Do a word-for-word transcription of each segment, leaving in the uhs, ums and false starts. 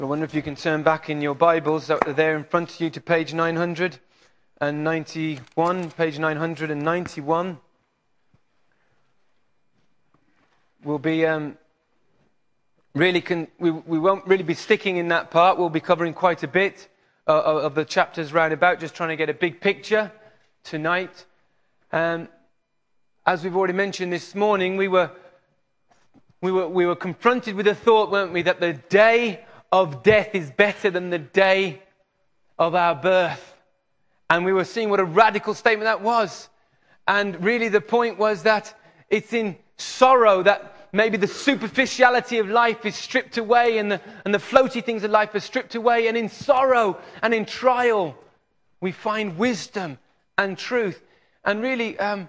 I wonder if you can turn back in your Bibles that are there in front of you to page nine hundred ninety-one. Page nine hundred ninety-one. We'll be um, really con- we we won't really be sticking in that part. We'll be covering quite a bit uh, of the chapters round about, just trying to get a big picture tonight. Um, as we've already mentioned this morning, we were we were we were confronted with a thought, weren't we, that the day of death is better than the day of our birth. And we were seeing what a radical statement that was. And really the point was that it's in sorrow that maybe the superficiality of life is stripped away and the, and the floaty things of life are stripped away. And in sorrow and in trial, we find wisdom and truth. And really, um,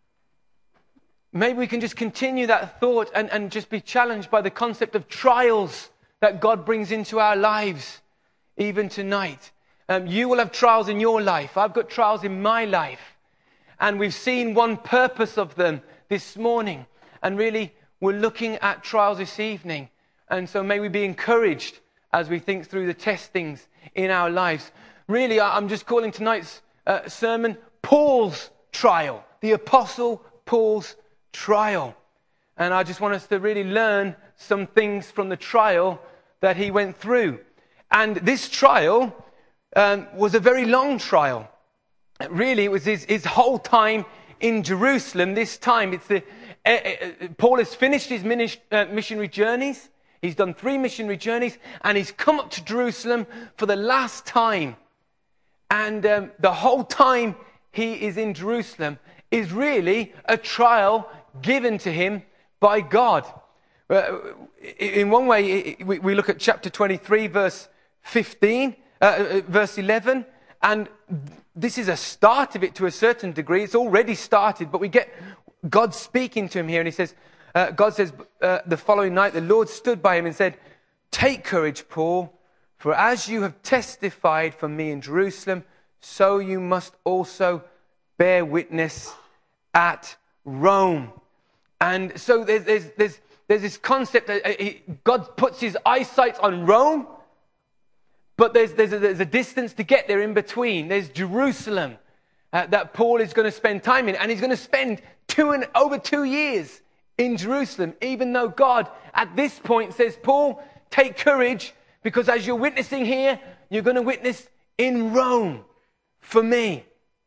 maybe we can just continue that thought and, and just be challenged by the concept of trials that God brings into our lives, even tonight. Um, you will have trials in your life. I've got trials in my life. And we've seen one purpose of them this morning. And really, we're looking at trials this evening. And so may we be encouraged as we think through the testings in our lives. Really, I'm just calling tonight's uh, sermon Paul's trial. The Apostle Paul's trial. And I just want us to really learn some things from the trial that he went through. And this trial um, was a very long trial. Really, it was his, his whole time in Jerusalem. This time, it's the uh, uh, Paul has finished his minis- uh, missionary journeys. He's done three missionary journeys, and he's come up to Jerusalem for the last time. And um, the whole time he is in Jerusalem is really a trial given to him by God. Uh, in one way, we look at chapter twenty-three, verse fifteen, uh, verse eleven, and this is a start of it to a certain degree. It's already started, but we get God speaking to him here, and he says, uh, God says, uh, the following night, the Lord stood by him and said, "Take courage, Paul, for as you have testified for me in Jerusalem, so you must also bear witness at Rome." And so there's, there's, there's, there's this concept that he, God puts his eyesight on Rome, but there's, there's, a, there's a distance to get there in between. There's Jerusalem uh, that Paul is going to spend time in, and he's going to spend two and over two years in Jerusalem, even though God at this point says, "Paul, take courage, because as you're witnessing here, you're going to witness in Rome for me."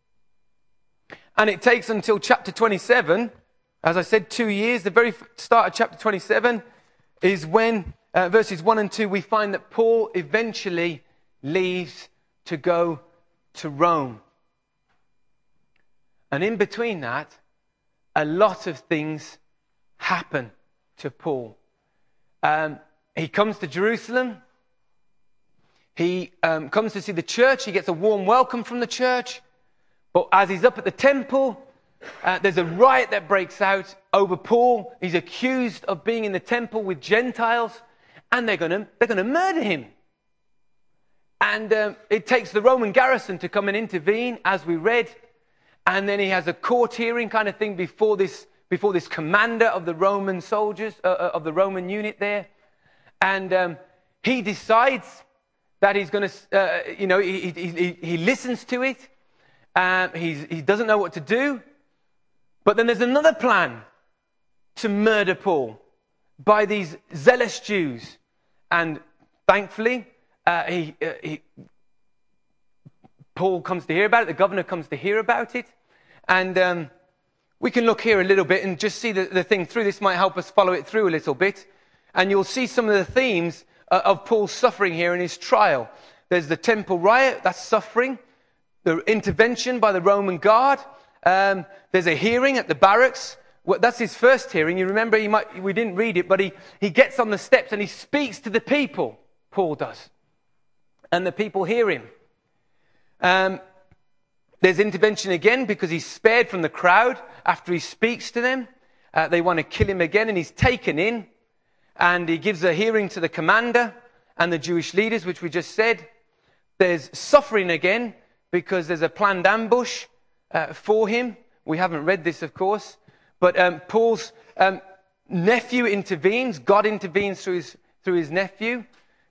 And it takes until chapter twenty-seven. As I said, two years. The very start of chapter twenty-seven is when, uh, verses one and two, we find that Paul eventually leaves to go to Rome. And in between that, a lot of things happen to Paul. Um, he comes to Jerusalem. He um, comes to see the church. He gets a warm welcome from the church. But as he's up at the temple, Uh, there's a riot that breaks out over Paul. He's accused of being in the temple with Gentiles, and they're going to they're going to murder him. And um, it takes the Roman garrison to come and intervene, as we read. And then he has a court hearing kind of thing before this before this commander of the Roman soldiers uh, of the Roman unit there, and um, he decides that he's going to uh, you know he, he he listens to it. Um, he's, he doesn't know what to do. But then there's another plan to murder Paul by these zealous Jews. And thankfully, uh, he, uh, he, Paul comes to hear about it. The governor comes to hear about it. And um, we can look here a little bit and just see the, the thing through. This might help us follow it through a little bit. And you'll see some of the themes uh, of Paul's suffering here in his trial. There's the temple riot, that's suffering. The intervention by the Roman guard. Um, there's a hearing at the barracks. Well, that's his first hearing. You remember, he might, we didn't read it, but he, he gets on the steps and he speaks to the people, Paul does. And the people hear him. Um, there's intervention again because he's spared from the crowd after he speaks to them. Uh, they want to kill him again, and he's taken in. And he gives a hearing to the commander and the Jewish leaders, which we just said. There's suffering again because there's a planned ambush Uh, for him. We haven't read this, of course, but um, Paul's um, nephew intervenes. God intervenes through his through his nephew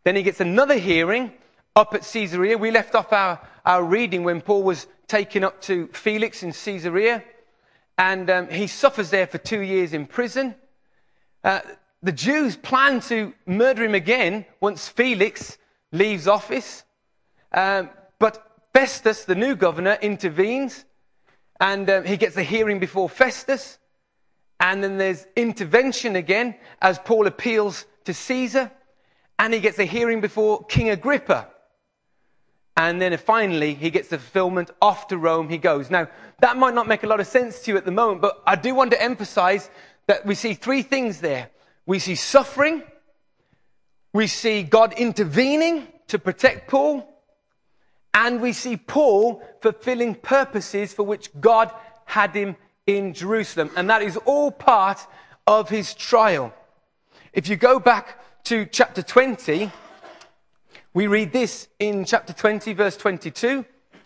Then he gets another hearing up at Caesarea. We left off our, our reading when Paul was taken up to Felix in Caesarea. And um, he suffers there for two years in prison. Uh, the Jews plan to murder him again once Felix leaves office. Um, but Festus, the new governor, intervenes. And um, he gets a hearing before Festus. And then there's intervention again as Paul appeals to Caesar. And he gets a hearing before King Agrippa. And then finally, he gets the fulfillment. Off to Rome he goes. Now, that might not make a lot of sense to you at the moment, but I do want to emphasize that we see three things there. We see suffering. We see God intervening to protect Paul. And we see Paul fulfilling purposes for which God had him in Jerusalem. And that is all part of his trial. If you go back to chapter twenty, we read this in chapter twenty, verse twenty-two.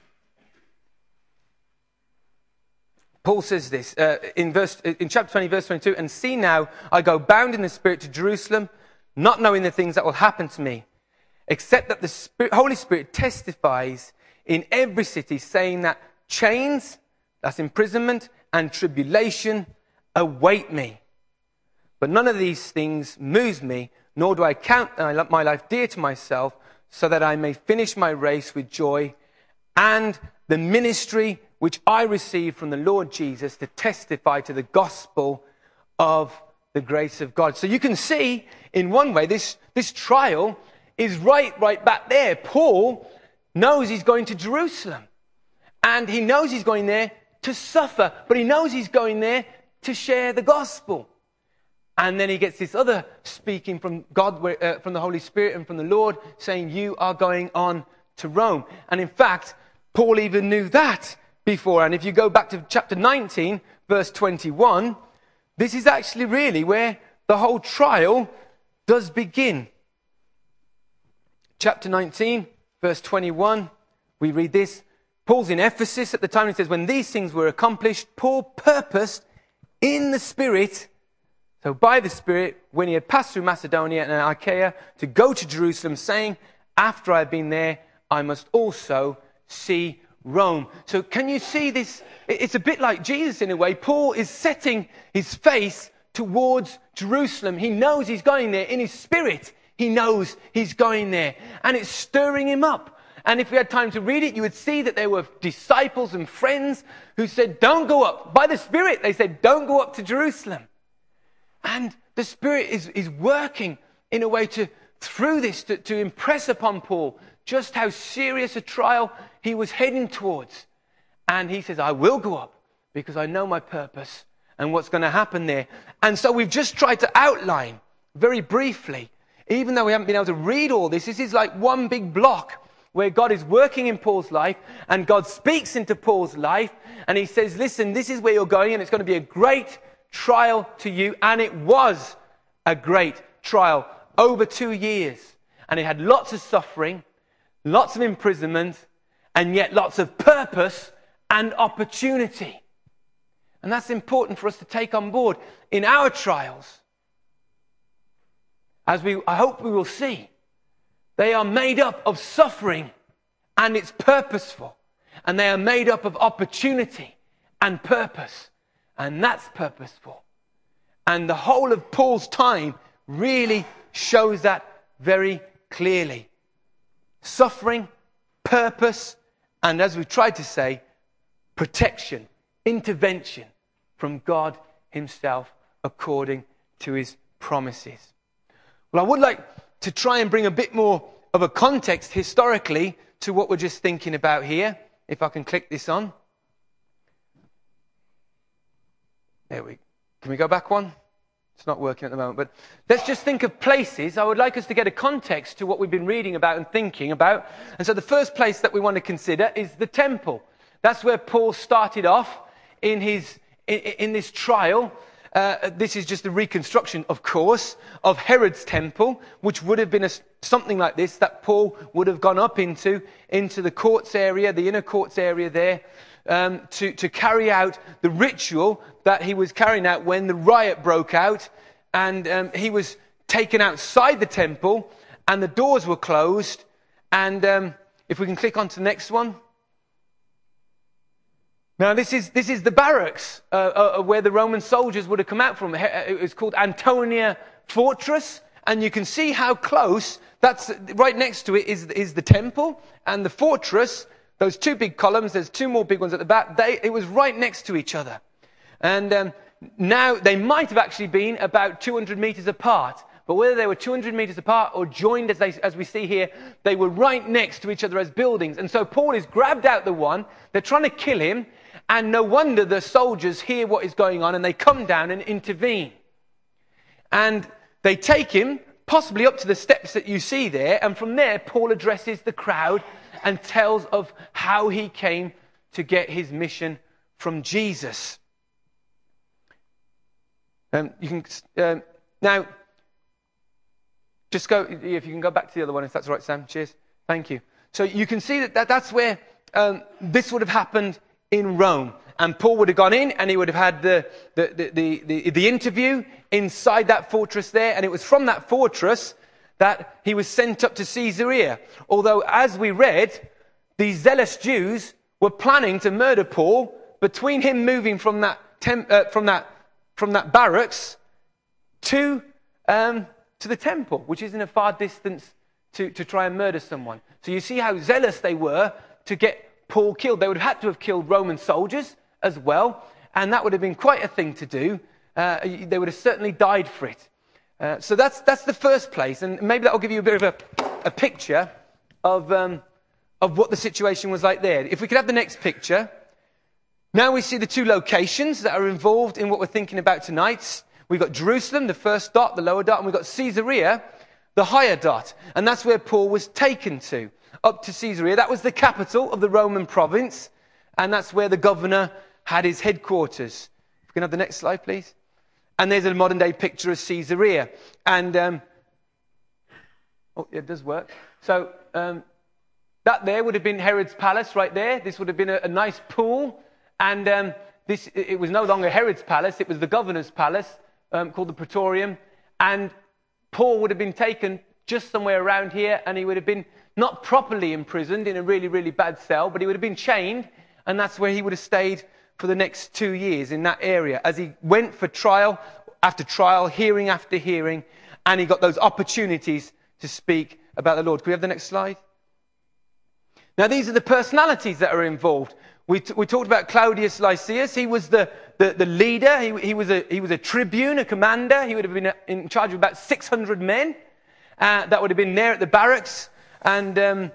Paul says this uh, in, verse, in chapter twenty, verse twenty-two, "And see now, I go bound in the Spirit to Jerusalem, not knowing the things that will happen to me, except that the Spirit, Holy Spirit testifies in every city, saying that chains," that's imprisonment, "and tribulation await me. But none of these things moves me, nor do I count my life dear to myself, so that I may finish my race with joy and the ministry which I received from the Lord Jesus to testify to the gospel of the grace of God." So you can see, in one way, this, this trial is right, right back there. Paul knows he's going to Jerusalem. And he knows he's going there to suffer. But he knows he's going there to share the gospel. And then he gets this other speaking from God, uh, from the Holy Spirit and from the Lord, saying, you are going on to Rome. And in fact, Paul even knew that before. And if you go back to chapter nineteen, verse twenty-one, this is actually really where the whole trial does begin. Chapter nineteen, verse twenty-one, we read this. Paul's in Ephesus at the time. He says, when these things were accomplished, Paul purposed in the Spirit, so by the Spirit, when he had passed through Macedonia and Achaia, to go to Jerusalem, saying, after I have been there, I must also see Rome. So can you see this? It's a bit like Jesus in a way. Paul is setting his face towards Jerusalem. He knows he's going there. In his spirit, he knows he's going there. And it's stirring him up. And if we had time to read it, you would see that there were disciples and friends who said, don't go up. By the Spirit, they said, don't go up to Jerusalem. And the Spirit is, is working in a way to, through this, to, to impress upon Paul just how serious a trial he was heading towards. And he says, I will go up because I know my purpose and what's going to happen there. And so we've just tried to outline very briefly, even though we haven't been able to read all this, this is like one big block where God is working in Paul's life and God speaks into Paul's life and he says, listen, this is where you're going and it's going to be a great trial to you. And it was a great trial over two years. And it had lots of suffering, lots of imprisonment, and yet lots of purpose and opportunity. And that's important for us to take on board in our trials. As we, I hope we will see, they are made up of suffering and it's purposeful. And they are made up of opportunity and purpose. And that's purposeful. And the whole of Paul's time really shows that very clearly. Suffering, purpose, and as we tried to say, protection, intervention from God himself according to his promises. Well, I would like to try and bring a bit more of a context historically to what we're just thinking about here. If I can click this on. There we go. Can we go back one? It's not working at the moment, but let's just think of places. I would like us to get a context to what we've been reading about and thinking about. And so the first place that we want to consider is the temple. That's where Paul started off in his in, in this trial. Uh, this is just a reconstruction, of course, of Herod's temple, which would have been a, something like this that Paul would have gone up into, into the courts area, the inner courts area there, um, to, to carry out the ritual that he was carrying out when the riot broke out. And um, he was taken outside the temple and the doors were closed. And um, if we can click on to the next one. Now, this is this is the barracks uh, uh, where the Roman soldiers would have come out from. It was called Antonia Fortress, and you can see how close. That's right next to it is is the temple and the fortress. Those two big columns. There's two more big ones at the back. They it was right next to each other, and um, now they might have actually been about two hundred meters apart. But whether they were two hundred meters apart or joined, as, they, as we see here, they were right next to each other as buildings. And so Paul is grabbed out the one. They're trying to kill him. And no wonder the soldiers hear what is going on and they come down and intervene. And they take him, possibly up to the steps that you see there. And from there, Paul addresses the crowd and tells of how he came to get his mission from Jesus. Um, you can um, now, just go, if you can go back to the other one, if that's all right, Sam. Cheers. Thank you. So you can see that, that that's where um, this would have happened in Rome. And Paul would have gone in and he would have had the, the, the, the, the, the interview inside that fortress there. And it was from that fortress that he was sent up to Caesarea. Although, as we read, these zealous Jews were planning to murder Paul between him moving from that, tem- uh, from that, from that barracks to, um, to the temple, which is in a far distance to, to try and murder someone. So you see how zealous they were to get Paul killed. They would have had to have killed Roman soldiers as well, and that would have been quite a thing to do. Uh, they would have certainly died for it. Uh, so that's that's the first place, and maybe that will give you a bit of a, a picture of um, of what the situation was like there. If we could have the next picture. Now we see the two locations that are involved in what we're thinking about tonight. We've got Jerusalem, the first dot, the lower dot, and we've got Caesarea, the higher dot, and that's where Paul was taken to. Up to Caesarea. That was the capital of the Roman province, and that's where the governor had his headquarters. If we can have the next slide, please. And there's a modern day picture of Caesarea. And, um, oh, it does work. So, um, that there would have been Herod's palace right there. This would have been a, a nice pool. And um, this it was no longer Herod's palace. It was the governor's palace um, called the Praetorium. And Paul would have been taken just somewhere around here, and he would have been not properly imprisoned in a really, really bad cell, but he would have been chained, and that's where he would have stayed for the next two years in that area as he went for trial after trial, hearing after hearing, and he got those opportunities to speak about the Lord. Can we have the next slide? Now, these are the personalities that are involved. We, t- we talked about Claudius Lysias. He was the, the, the leader. He, he, was a, he was a tribune, a commander. He would have been in charge of about six hundred men. Uh, that would have been there at the barracks. And um,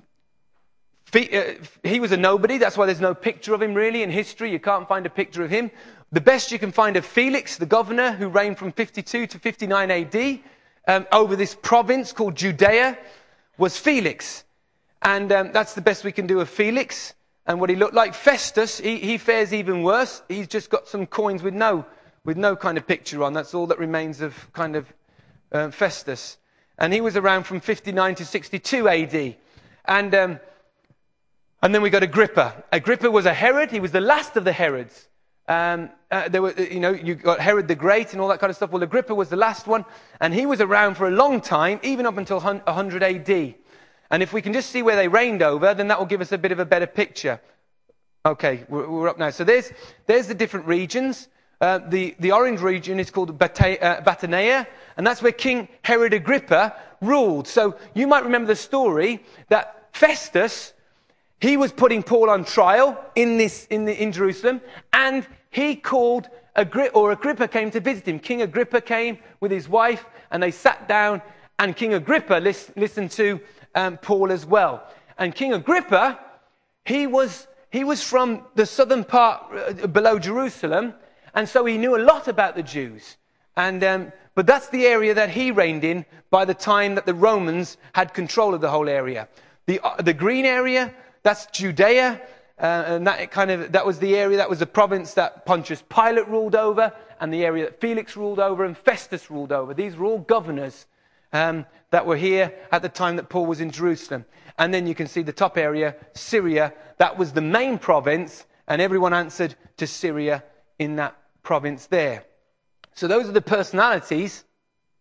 he was a nobody. That's why there's no picture of him really in history. You can't find a picture of him. The best you can find of Felix, the governor, who reigned from fifty-two to fifty-nine A D um, over this province called Judea, was Felix. And um, that's the best we can do of Felix and what he looked like. Festus, he, he fares even worse. He's just got some coins with no, with no kind of picture on. That's all that remains of kind of uh, Festus. And he was around from fifty-nine to sixty-two A D. And um, and then we got Agrippa. Agrippa was a Herod. He was the last of the Herods. Um, uh, there were, you know, you got Herod the Great and all that kind of stuff. Well, Agrippa was the last one, and he was around for a long time, even up until one hundred A D. And if we can just see where they reigned over, then that will give us a bit of a better picture. Okay, we're, we're up now. So there's there's the different regions. Uh, the, the orange region is called Bata- uh, Batanea, and that's where King Herod Agrippa ruled. So you might remember the story that Festus, he was putting Paul on trial in this in, the, in Jerusalem, and he called, Agrippa, or Agrippa came to visit him. King Agrippa came with his wife, and they sat down, and King Agrippa lis- listened to um, Paul as well. And King Agrippa, he was, he was from the southern part uh, below Jerusalem, and so he knew a lot about the Jews. And um, but that's the area that he reigned in by the time that the Romans had control of the whole area. The uh, the green area, that's Judea, uh, and that kind of that was the area, that was the province that Pontius Pilate ruled over, and the area that Felix ruled over, and Festus ruled over. These were all governors um, that were here at the time that Paul was in Jerusalem. And then you can see the top area, Syria. That was the main province, and everyone answered to Syria in that province there. So those are the personalities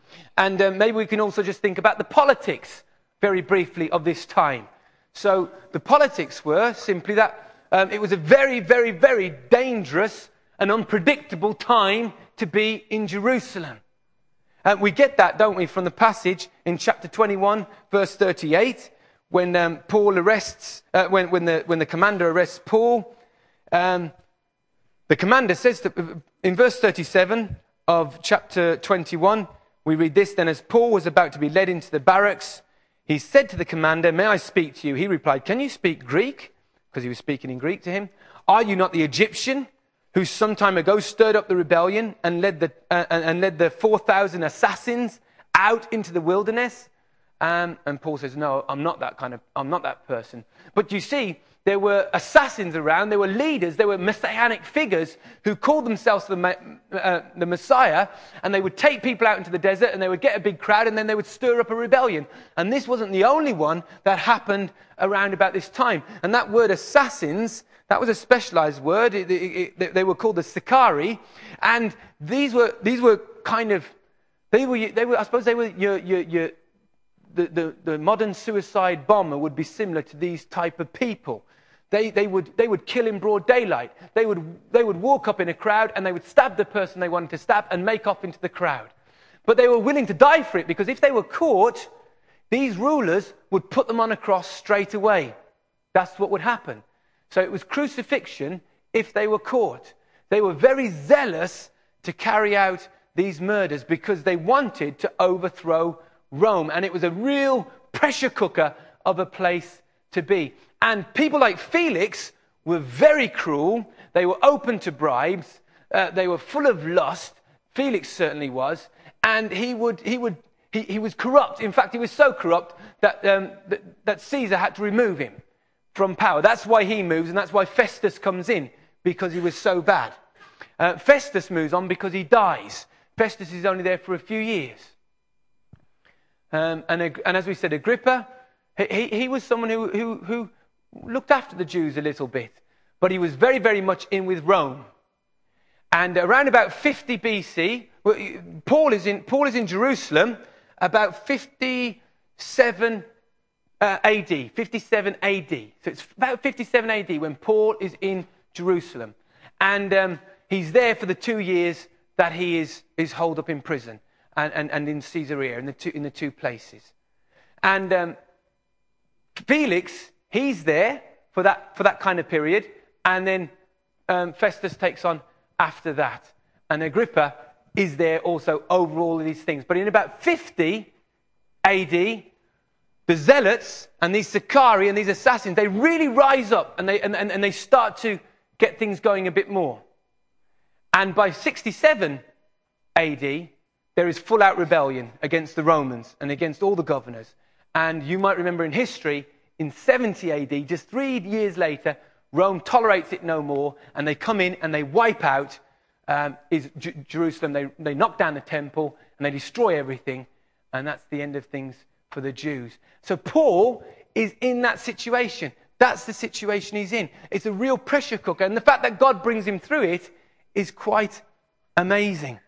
And uh, maybe we can also just think about the politics very briefly of this time. So the politics were simply that um, it was a very, very, very dangerous and unpredictable time to be in Jerusalem. And we get that, don't we, from the passage in chapter twenty-one, verse thirty-eight, when um, Paul arrests, uh, when, when, the, when the commander arrests Paul. Um, the commander says, to, in verse thirty-seven of chapter twenty-one, we read this, then as Paul was about to be led into the barracks, he said to the commander, may I speak to you? He replied, can you speak Greek? Because he was speaking in Greek to him. Are you not the Egyptian who some time ago stirred up the rebellion and led the, uh, and led the four thousand assassins out into the wilderness? Um, and Paul says, no, I'm not that kind of, I'm not that person. But you see, there were assassins around, there were leaders, there were messianic figures who called themselves the, uh, the Messiah, and they would take people out into the desert and they would get a big crowd and then they would stir up a rebellion. And this wasn't the only one that happened around about this time. And that word assassins, that was a specialized word. It, it, it, they were called the Sicarii, and these were these were kind of they were they were I suppose they were your your, your the, the the modern suicide bomber would be similar to these type of people. They they would they would kill in broad daylight. They would they would walk up in a crowd and they would stab the person they wanted to stab and make off into the crowd. But they were willing to die for it, because if they were caught, these rulers would put them on a cross straight away. That's what would happen. So it was crucifixion if they were caught. They were very zealous to carry out these murders because they wanted to overthrow Rome. And it was a real pressure cooker of a place to be. And people like Felix were very cruel. They were open to bribes. Uh, they were full of lust. Felix certainly was. And he would, he would, he, he was corrupt. In fact, he was so corrupt that, um, that, that Caesar had to remove him from power. That's why he moves, and that's why Festus comes in, because he was so bad. Uh, Festus moves on because he dies. Festus is only there for a few years. Um, and, and as we said, Agrippa, he, he was someone who, who, who looked after the Jews a little bit, but he was very, very much in with Rome. And around about fifty B C, Paul is in, Paul is in Jerusalem about fifty-seven Uh, A D, fifty-seven A D. So it's about fifty-seven A D when Paul is in Jerusalem. And um, he's there for the two years that he is, is holed up in prison and, and, and in Caesarea, in the two, in the two places. And um, Felix, he's there for that, for that kind of period. And then um, Festus takes on after that. And Agrippa is there also over all of these things. But in about fifty A D, the zealots and these Sicarii and these assassins, they really rise up and they, and, and, and they start to get things going a bit more. And by sixty-seven A D, there is full-out rebellion against the Romans and against all the governors. And you might remember in history, in seventy A D, just three years later, Rome tolerates it no more, and they come in and they wipe out um, is J- Jerusalem. They, they knock down the temple and they destroy everything, and that's the end of things for the Jews. So Paul is in that situation. That's the situation he's in. It's a real pressure cooker. And the fact that God brings him through it is quite amazing.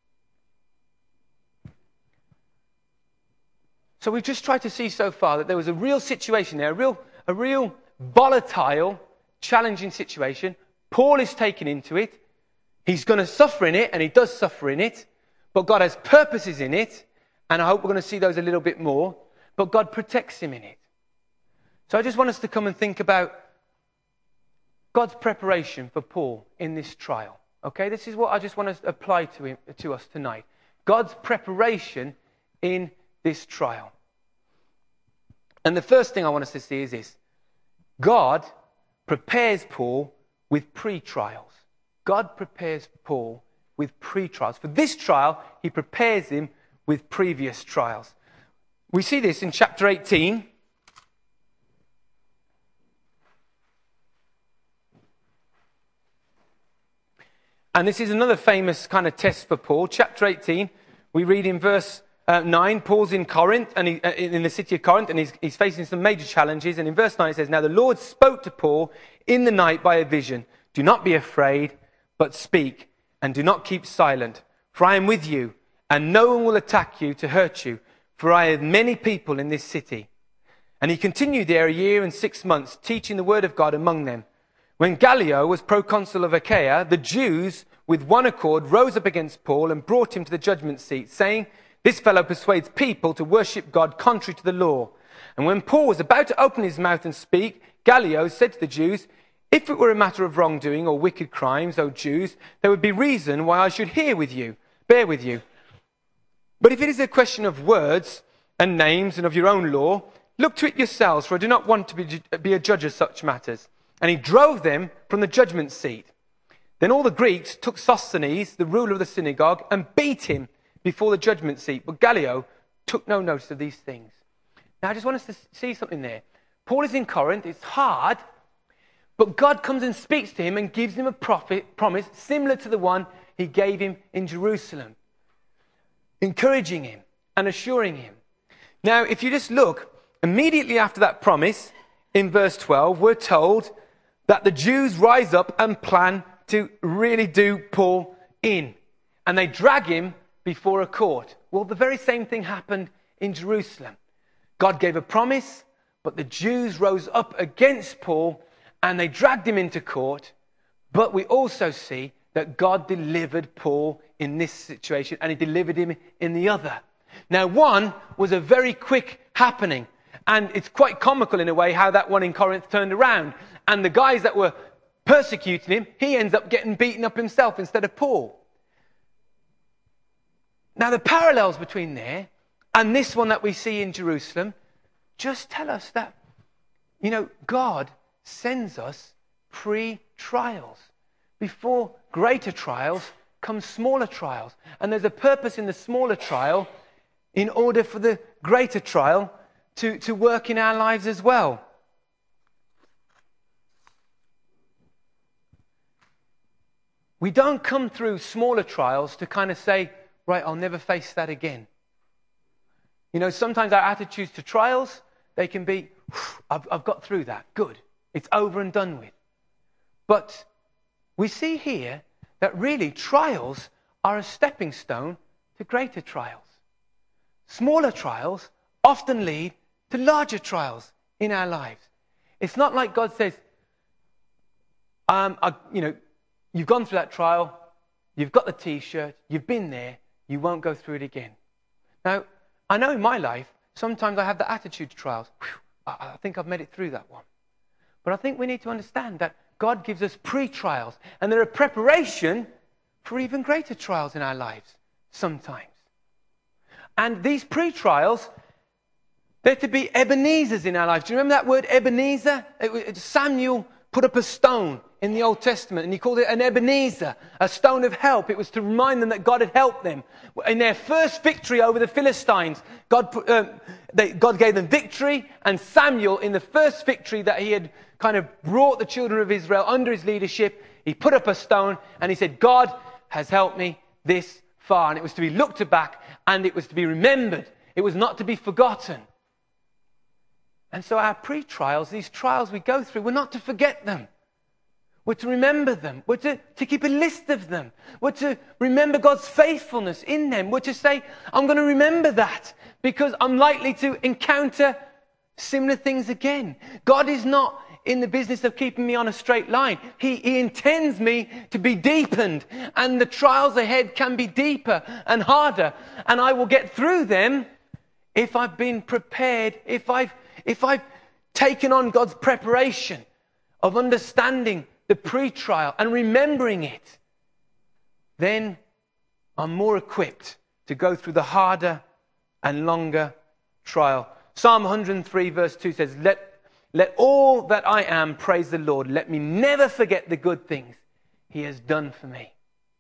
So we've just tried to see so far that there was a real situation there, a real, a real volatile, challenging situation. Paul is taken into it. He's going to suffer in it, and he does suffer in it. But God has purposes in it. And I hope we're going to see those a little bit more. But God protects him in it. So I just want us to come and think about God's preparation for Paul in this trial. Okay, this is what I just want to apply to him, to us tonight. God's preparation in this trial. And the first thing I want us to see is this. God prepares Paul with pre-trials. God prepares Paul with pre-trials. For this trial, he prepares him with previous trials. We see this in chapter eighteen. And this is another famous kind of test for Paul. Chapter eighteen, we read in verse uh, nine, Paul's in Corinth, and he, uh, in the city of Corinth, and he's, he's facing some major challenges. And in verse nine it says, now the Lord spoke to Paul in the night by a vision. Do not be afraid, but speak, and do not keep silent. For I am with you, and no one will attack you to hurt you, for I have many people in this city." And he continued there a year and six months, teaching the word of God among them. When Gallio was proconsul of Achaia, the Jews, with one accord, rose up against Paul and brought him to the judgment seat, saying, "This fellow persuades people to worship God contrary to the law." And when Paul was about to open his mouth and speak, Gallio said to the Jews, "If it were a matter of wrongdoing or wicked crimes, O Jews, there would be reason why I should hear with you, bear with you. But if it is a question of words and names and of your own law, look to it yourselves, for I do not want to be, be a judge of such matters." And he drove them from the judgment seat. Then all the Greeks took Sosthenes, the ruler of the synagogue, and beat him before the judgment seat. But Gallio took no notice of these things. Now I just want us to see something there. Paul is in Corinth. It's hard. But God comes and speaks to him and gives him a prophet, promise similar to the one he gave him in Jerusalem, encouraging him and assuring him. Now, if you just look, immediately after that promise, in verse twelve, we're told that the Jews rise up and plan to really do Paul in. And they drag him before a court. Well, the very same thing happened in Jerusalem. God gave a promise, but the Jews rose up against Paul and they dragged him into court. But we also see that God delivered Paul in this situation and he delivered him in the other. Now, one was a very quick happening. And it's quite comical in a way how that one in Corinth turned around. And the guys that were persecuting him, he ends up getting beaten up himself instead of Paul. Now, the parallels between there and this one that we see in Jerusalem just tell us that, you know, God sends us pre-trials. Before greater trials come smaller trials. And there's a purpose in the smaller trial in order for the greater trial to, to work in our lives as well. We don't come through smaller trials to kind of say, right, I'll never face that again. You know, sometimes our attitudes to trials, they can be, I've, I've got through that, good. It's over and done with. But we see here that really trials are a stepping stone to greater trials. Smaller trials often lead to larger trials in our lives. It's not like God says, um, I, you know, you've gone through that trial, you've got the t-shirt, you've been there, you won't go through it again. Now, I know in my life, sometimes I have the attitude to trials. Whew, I, I think I've made it through that one. But I think we need to understand that God gives us pre-trials, and they're a preparation for even greater trials in our lives, sometimes. And these pre-trials, they're to be Ebenezers in our lives. Do you remember that word Ebenezer? It, it, Samuel put up a stone in the Old Testament, and he called it an Ebenezer, a stone of help. It was to remind them that God had helped them. In their first victory over the Philistines, God, put, uh, they, God gave them victory, and Samuel, in the first victory that he had kind of brought the children of Israel under his leadership, he put up a stone, and he said, God has helped me this far. And it was to be looked back, and it was to be remembered. It was not to be forgotten. And so our pre-trials, these trials we go through, we're not to forget them. We're to remember them. We're to, to keep a list of them. We're to remember God's faithfulness in them. We're to say, I'm going to remember that because I'm likely to encounter similar things again. God is not in the business of keeping me on a straight line. He, he intends me to be deepened, and the trials ahead can be deeper and harder, and I will get through them if I've been prepared, if I've, if I've taken on God's preparation of understanding the pre-trial and remembering it. Then I'm more equipped to go through the harder and longer trial. Psalm one hundred three verse two says, Let Let all that I am praise the Lord. Let me never forget the good things he has done for me.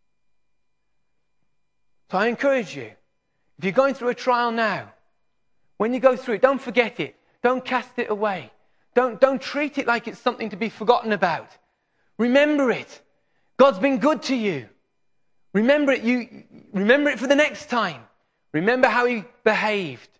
So I encourage you, if you're going through a trial now, when you go through it, don't forget it. Don't cast it away. Don't, don't treat it like it's something to be forgotten about. Remember it. God's been good to you. Remember it. You remember it for the next time. Remember how he behaved.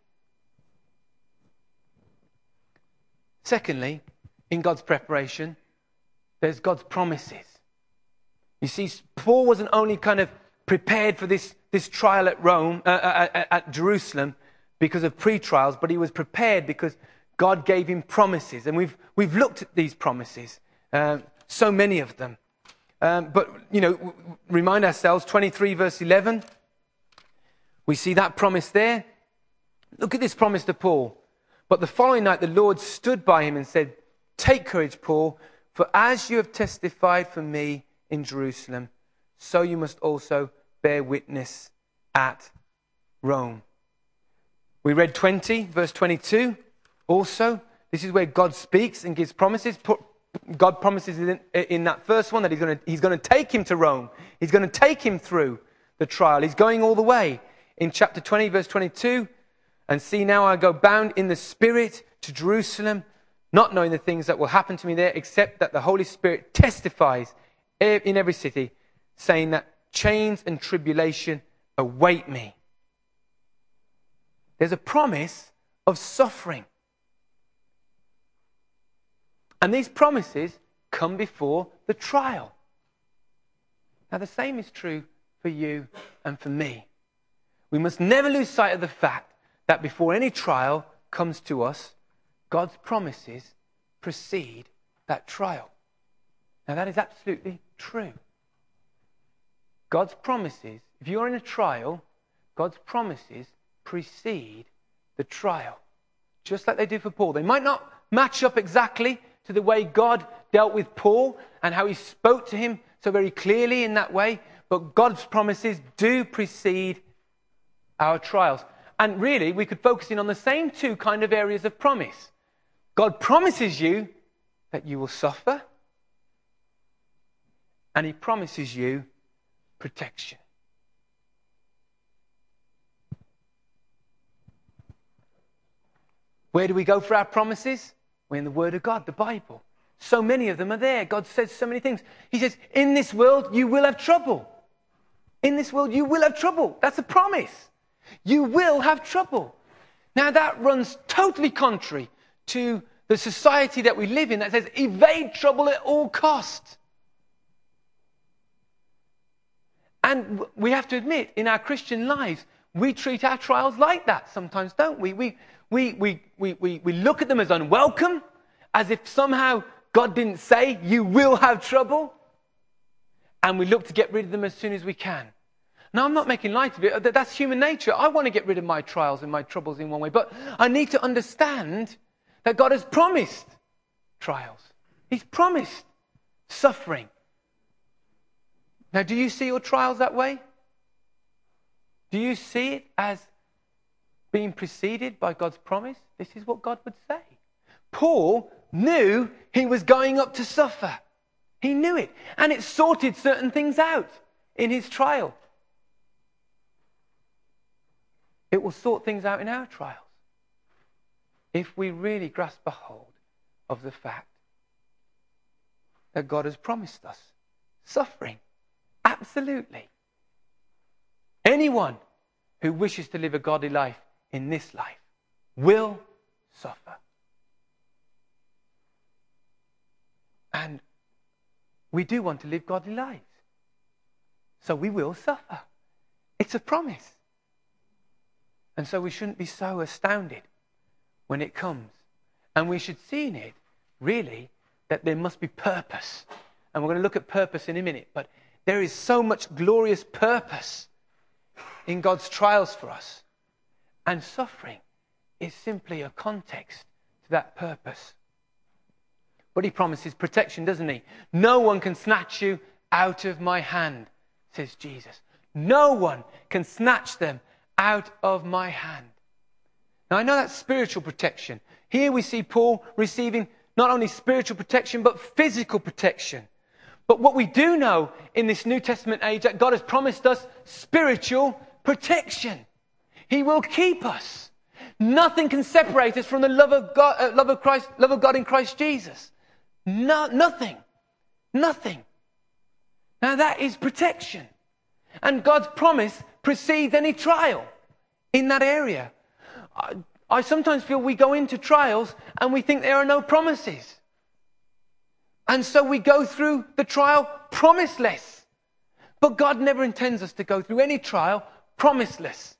Secondly, in God's preparation, there's God's promises. You see, Paul wasn't only kind of prepared for this, this trial at Rome, uh, at, at Jerusalem, because of pre-trials, but he was prepared because God gave him promises. And we've, we've looked at these promises, uh, so many of them. Um, but, you know, remind ourselves, twenty-three verse eleven, we see that promise there. Look at this promise to Paul. But the following night, the Lord stood by him and said, "Take courage, Paul, for as you have testified for me in Jerusalem, so you must also bear witness at Rome." We read twenty, verse twenty-two. Also, this is where God speaks and gives promises. God promises in, in that first one that he's going to, he's going to take him to Rome. He's going to take him through the trial. He's going all the way. In chapter twenty, verse twenty-two, "And see, now I go bound in the Spirit to Jerusalem, not knowing the things that will happen to me there, except that the Holy Spirit testifies in every city, saying that chains and tribulation await me." There's a promise of suffering. And these promises come before the trial. Now, the same is true for you and for me. We must never lose sight of the fact that before any trial comes to us, God's promises precede that trial. Now, that is absolutely true. God's promises, if you're in a trial, God's promises precede the trial, just like they do for Paul. They might not match up exactly to the way God dealt with Paul and how he spoke to him so very clearly in that way, but God's promises do precede our trials. And really, we could focus in on the same two kind of areas of promise. God promises you that you will suffer, and he promises you protection. Where do we go for our promises? We're in the Word of God, the Bible. So many of them are there. God says so many things. He says, in this world, you will have trouble. In this world, you will have trouble. That's a promise. You will have trouble. Now, that runs totally contrary to the society that we live in that says, evade trouble at all costs. And we have to admit, in our Christian lives, we treat our trials like that sometimes, don't we? We, we, we, we, we, we look at them as unwelcome, as if somehow God didn't say, you will have trouble. And we look to get rid of them as soon as we can. Now, I'm not making light of it. That's human nature. I want to get rid of my trials and my troubles in one way. But I need to understand that God has promised trials. He's promised suffering. Now, do you see your trials that way? Do you see it as being preceded by God's promise? This is what God would say. Paul knew he was going up to suffer. He knew it. And it sorted certain things out in his trial. It will sort things out in our trials if we really grasp a hold of the fact that God has promised us suffering. Absolutely. Anyone who wishes to live a godly life in this life will suffer. And we do want to live godly lives. So we will suffer. It's a promise. And so we shouldn't be so astounded when it comes. And we should see in it, really, that there must be purpose. And we're going to look at purpose in a minute. But there is so much glorious purpose in God's trials for us. And suffering is simply a context to that purpose. But he promises protection, doesn't he? No one can snatch you out of my hand, says Jesus. No one can snatch them out of my hand. Now, I know that's spiritual protection. Here we see Paul receiving not only spiritual protection, but physical protection. But what we do know in this New Testament age, that God has promised us spiritual protection. He will keep us. Nothing can separate us from the love of God, uh, love of Christ, love of God in Christ Jesus. No, nothing. Nothing. Now that is protection. And God's promise precedes any trial in that area. I, I sometimes feel we go into trials and we think there are no promises. And so we go through the trial promiseless. But God never intends us to go through any trial promiseless.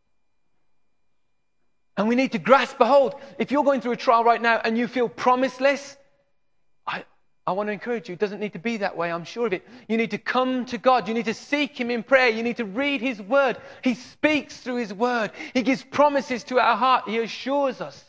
And we need to grasp a hold. If you're going through a trial right now and you feel promiseless, I, I want to encourage you, it doesn't need to be that way, I'm sure of it. You need to come to God. You need to seek him in prayer. You need to read his word. He speaks through his word. He gives promises to our heart. He assures us.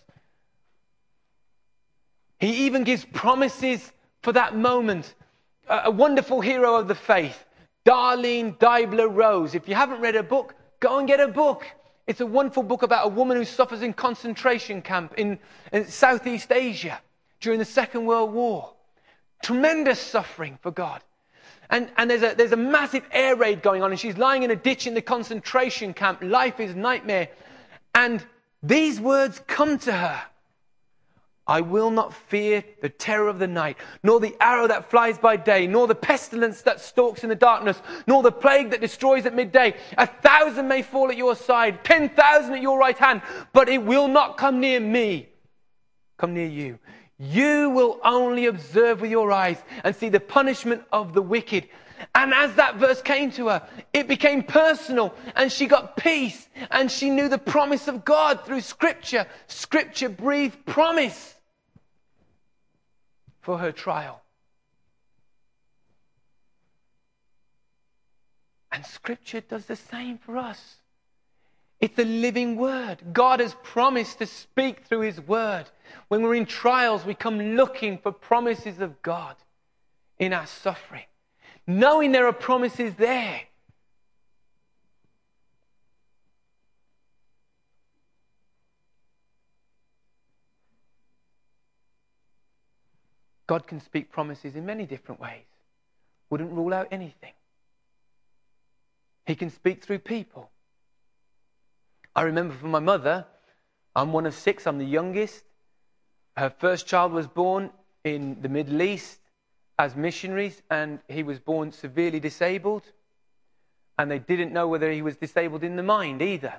He even gives promises for that moment. A, a wonderful hero of the faith, Darlene Deibler-Rose. If you haven't read her book, go and get a book. It's a wonderful book about a woman who suffers in concentration camp in, in Southeast Asia during the Second World War. Tremendous suffering for God. And, and there's, a, there's a massive air raid going on, and she's lying in a ditch in the concentration camp. Life is nightmare. And these words come to her. I will not fear the terror of the night, nor the arrow that flies by day, nor the pestilence that stalks in the darkness, nor the plague that destroys at midday. A thousand may fall at your side, ten thousand at your right hand, but it will not come near me, come near you. You will only observe with your eyes and see the punishment of the wicked. And as that verse came to her, it became personal, and she got peace, and she knew the promise of God through Scripture. Scripture breathed promise for her trial. And Scripture does the same for us. It's a living word. God has promised to speak through his word. When we're in trials, we come looking for promises of God in our suffering, knowing there are promises there. God can speak promises in many different ways. Wouldn't rule out anything. He can speak through people. I remember from my mother, I'm one of six, I'm the youngest. Her first child was born in the Middle East as missionaries, and he was born severely disabled. And they didn't know whether he was disabled in the mind either.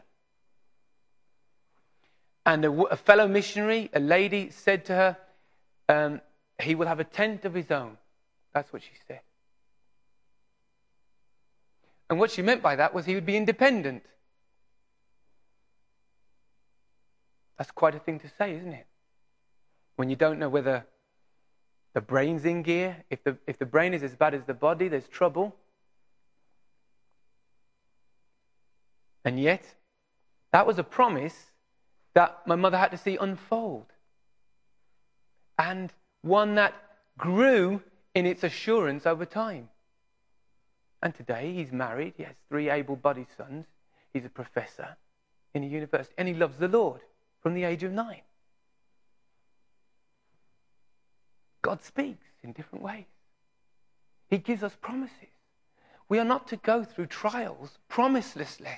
And a, a fellow missionary, a lady, said to her, um, he will have a tent of his own. That's what she said. And what she meant by that was he would be independent. That's quite a thing to say, isn't it? When you don't know whether the brain's in gear. If the, if the brain is as bad as the body, there's trouble. And yet, that was a promise that my mother had to see unfold. And one that grew in its assurance over time. And today he's married. He has three able-bodied sons. He's a professor in a university. And he loves the Lord from the age of nine. God speaks in different ways. He gives us promises. We are not to go through trials promiseless.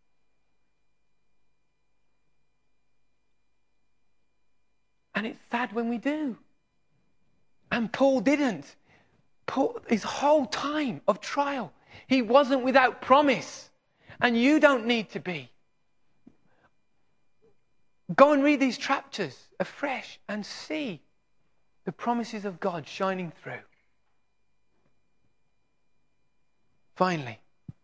And it's sad when we do. And Paul didn't. Paul, his whole time of trial, he wasn't without promise. And you don't need to be. Go and read these chapters afresh and see the promises of God shining through. Finally,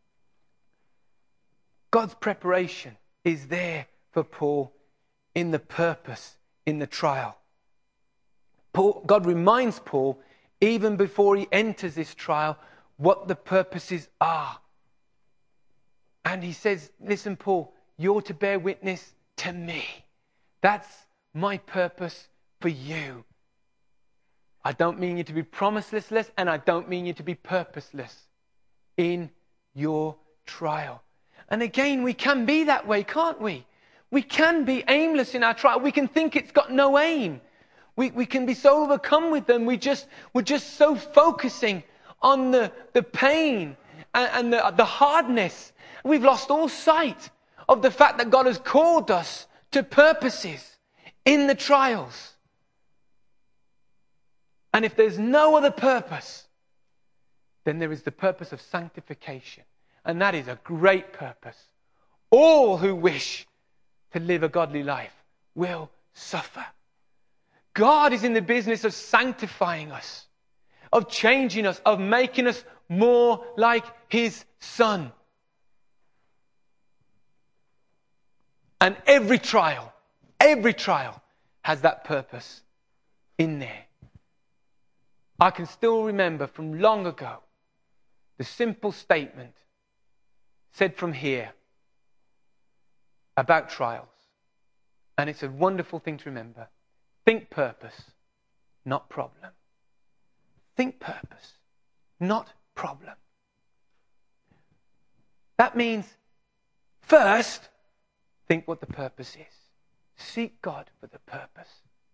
God's preparation is there for Paul in the purpose, in the trial. Paul, God reminds Paul, even before he enters this trial, what the purposes are. And he says, listen, Paul, you're to bear witness to me. That's my purpose for you. I don't mean you to be promiseless, and I don't mean you to be purposeless in your trial. And again, we can be that way, can't we? We can be aimless in our trial. We can think it's got no aim. We, we can be so overcome with them. We just, we're just so focusing on the, the pain and, and the, the hardness. We've lost all sight of the fact that God has called us to purposes in the trials. And if there's no other purpose, then there is the purpose of sanctification. And that is a great purpose. All who wish to live a godly life will suffer. God is in the business of sanctifying us, of changing us, of making us more like his Son. And every trial, every trial has that purpose in there. I can still remember from long ago the simple statement said from here about trials. And it's a wonderful thing to remember. Think purpose, not problem. Think purpose, not problem. That means, first, think what the purpose is. Seek God for the purpose.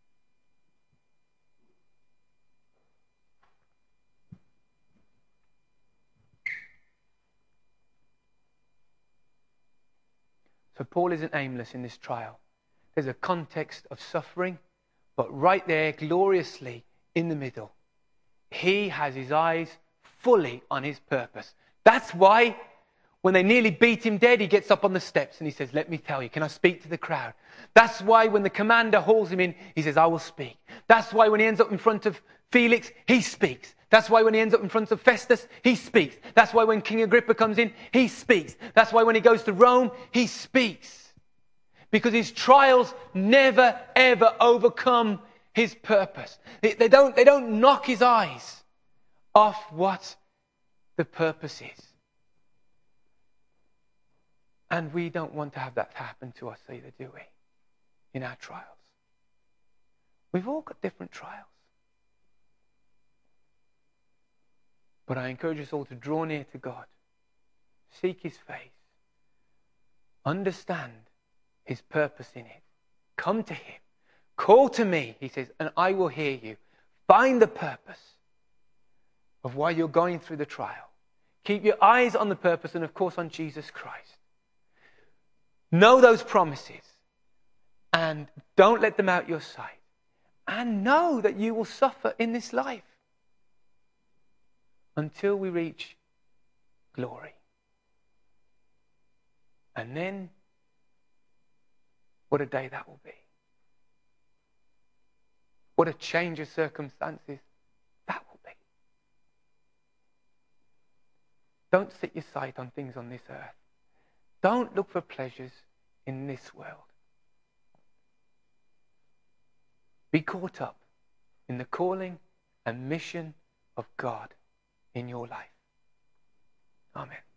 So Paul isn't aimless in this trial. There's a context of suffering, but right there, gloriously in the middle, he has his eyes fully on his purpose. That's why when they nearly beat him dead, he gets up on the steps and he says, let me tell you, can I speak to the crowd? That's why when the commander hauls him in, he says, I will speak. That's why when he ends up in front of Felix, he speaks. That's why when he ends up in front of Festus, he speaks. That's why when King Agrippa comes in, he speaks. That's why when he goes to Rome, he speaks. Because his trials never, ever overcome his purpose. They, they don't, they don't knock his eyes off what the purpose is. And we don't want to have that happen to us either, do we? In our trials. We've all got different trials. But I encourage us all to draw near to God. Seek his face. Understand his purpose in it. Come to him. Call to me, he says, and I will hear you. Find the purpose of why you're going through the trial. Keep your eyes on the purpose and, of course, on Jesus Christ. Know those promises and don't let them out your sight. And know that you will suffer in this life until we reach glory. And then, what a day that will be. What a change of circumstances that will be. Don't set your sight on things on this earth. Don't look for pleasures in this world. Be caught up in the calling and mission of God in your life. Amen.